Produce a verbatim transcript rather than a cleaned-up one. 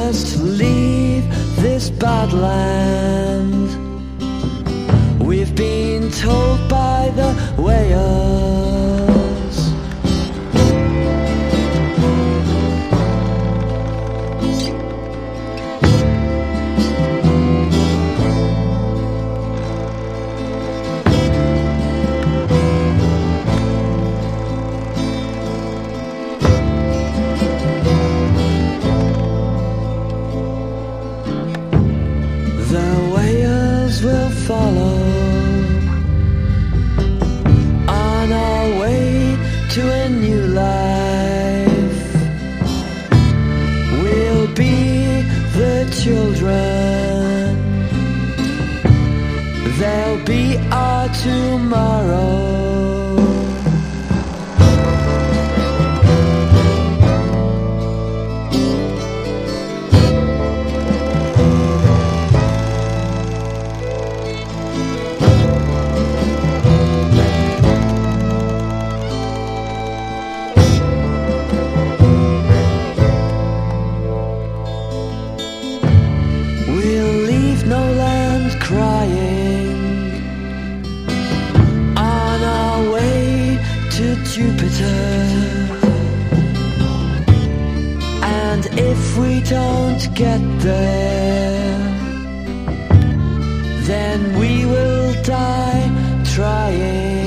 us to leave this bad land. We've been told by the whales. Will follow on our way to a new life. We'll be the children, they'll be our tomorrow. Crying on our way to Jupiter, and if we don't get there, then we will die trying.